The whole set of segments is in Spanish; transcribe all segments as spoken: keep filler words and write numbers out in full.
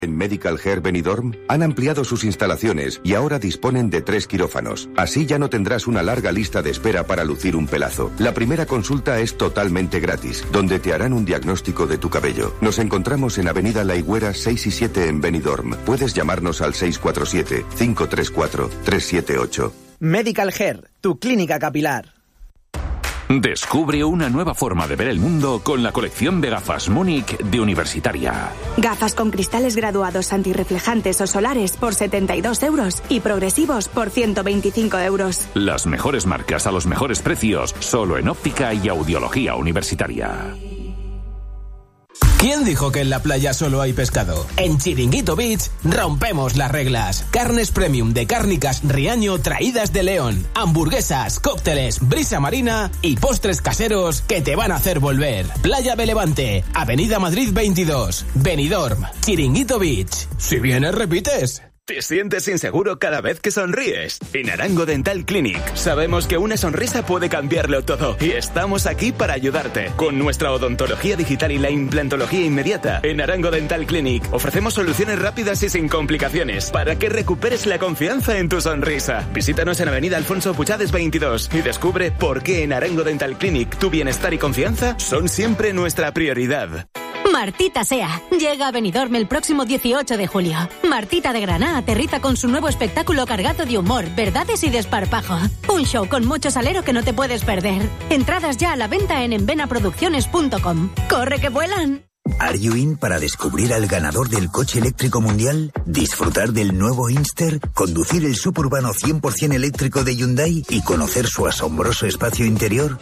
En Medical Hair Benidorm han ampliado sus instalaciones y ahora disponen de tres quirófanos. Así ya no tendrás una larga lista de espera para lucir un pelazo. La primera consulta es totalmente gratis, donde te harán un diagnóstico de tu cabello. Nos encontramos en Avenida La Higuera seis y siete en Benidorm. Puedes llamarnos al seis cuatro siete, cinco tres cuatro, tres siete ocho. Medical Hair, tu clínica capilar. Descubre una nueva forma de ver el mundo con la colección de gafas Múnich de Universitaria. Gafas con cristales graduados antirreflejantes o solares por setenta y dos euros y progresivos por ciento veinticinco euros. Las mejores marcas a los mejores precios, solo en óptica y audiología universitaria. ¿Quién dijo que en la playa solo hay pescado? En Chiringuito Beach rompemos las reglas. Carnes premium de Cárnicas Riaño traídas de León. Hamburguesas, cócteles, brisa marina y postres caseros que te van a hacer volver. Playa de Levante, Avenida Madrid veintidós, Benidorm, Chiringuito Beach. Si vienes, repites. ¿Te sientes inseguro cada vez que sonríes? En Arango Dental Clinic sabemos que una sonrisa puede cambiarlo todo y estamos aquí para ayudarte. Con nuestra odontología digital y la implantología inmediata, en Arango Dental Clinic ofrecemos soluciones rápidas y sin complicaciones para que recuperes la confianza en tu sonrisa. Visítanos en Avenida Alfonso Puchades veintidós y descubre por qué en Arango Dental Clinic tu bienestar y confianza son siempre nuestra prioridad. Martita Sea llega a Benidorm el próximo dieciocho de julio. Martita de Granada aterriza con su nuevo espectáculo cargado de humor, verdades y desparpajo. Un show con mucho salero que no te puedes perder. Entradas ya a la venta en envenaproducciones punto com. ¡Corre que vuelan! ¿Are you in para descubrir al ganador del coche eléctrico mundial? ¿Disfrutar del nuevo Inster? ¿Conducir el suburbano cien por ciento eléctrico de Hyundai y conocer su asombroso espacio interior?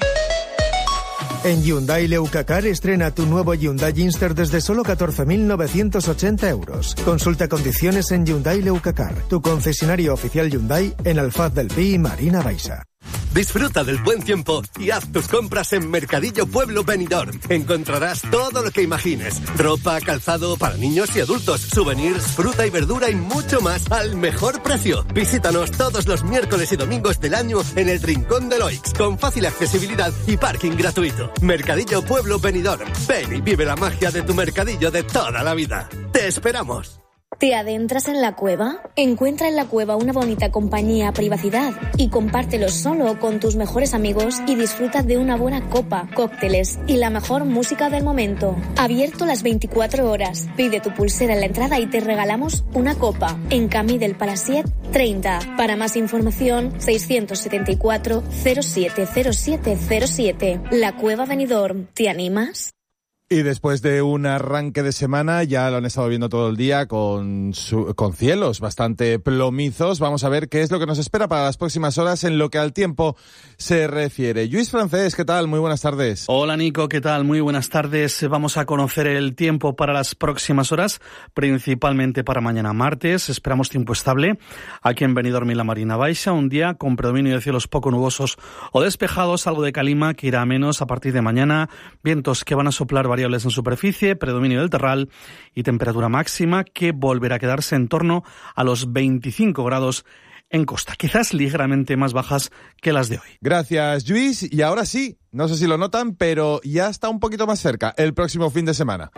En Hyundai Leucacar estrena tu nuevo Hyundai Inster desde solo catorce mil novecientos ochenta euros. Consulta condiciones en Hyundai Leucacar, tu concesionario oficial Hyundai en Alfaz del Pi y Marina Baixa. Disfruta del buen tiempo y haz tus compras en Mercadillo Pueblo Benidorm. Encontrarás todo lo que imagines. Ropa, calzado para niños y adultos, souvenirs, fruta y verdura y mucho más al mejor precio. Visítanos todos los miércoles y domingos del año en el Rincón de Loix, con fácil accesibilidad y parking gratuito. Mercadillo Pueblo Benidorm. Ven y vive la magia de tu mercadillo de toda la vida. ¡Te esperamos! ¿Te adentras en la cueva? Encuentra en la cueva una bonita compañía, privacidad y compártelo solo con tus mejores amigos y disfruta de una buena copa, cócteles y la mejor música del momento. Abierto las veinticuatro horas. Pide tu pulsera en la entrada y te regalamos una copa en Camí del Palasiet treinta. Para más información, seiscientos setenta y cuatro cero siete cero siete cero siete. La Cueva Benidorm. ¿Te animas? Y después de un arranque de semana, ya lo han estado viendo todo el día con, su, con cielos bastante plomizos. Vamos a ver qué es lo que nos espera para las próximas horas en lo que al tiempo se refiere. Luis Francés, ¿qué tal? Muy buenas tardes. Hola Nico, ¿qué tal? Muy buenas tardes. Vamos a conocer el tiempo para las próximas horas, principalmente para mañana martes. Esperamos tiempo estable aquí en Benidorm y la Marina Baixa. Un día con predominio de cielos poco nubosos o despejados, algo de calima que irá a menos a partir de mañana. Vientos que van a soplar variables en superficie, predominio del terral y temperatura máxima que volverá a quedarse en torno a los veinticinco grados en costa, quizás ligeramente más bajas que las de hoy. Gracias, Luis. Y ahora sí, no sé si lo notan, pero ya está un poquito más cerca el próximo fin de semana.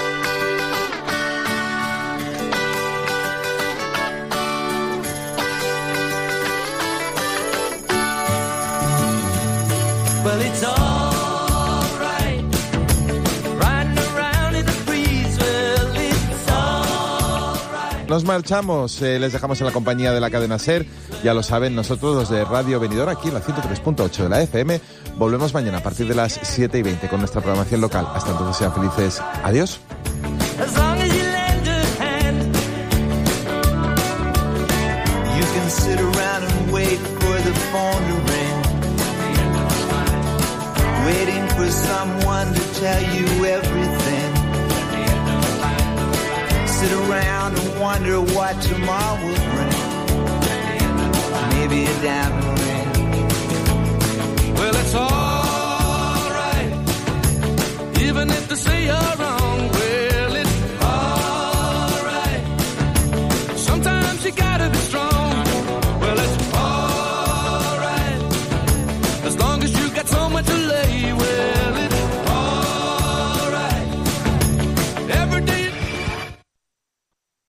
Well, it's all Nos marchamos, eh, les dejamos en la compañía de la cadena SER. Ya lo saben, nosotros los de Radio Benidorm, aquí en la ciento tres punto ocho de la F M. Volvemos mañana a partir de las siete y veinte con nuestra programación local. Hasta entonces sean felices. Adiós. Sit around and wonder what tomorrow will bring. Maybe a diamond ring. Well, it's alright, even if they say you're wrong. Well, it's alright. Sometimes you gotta be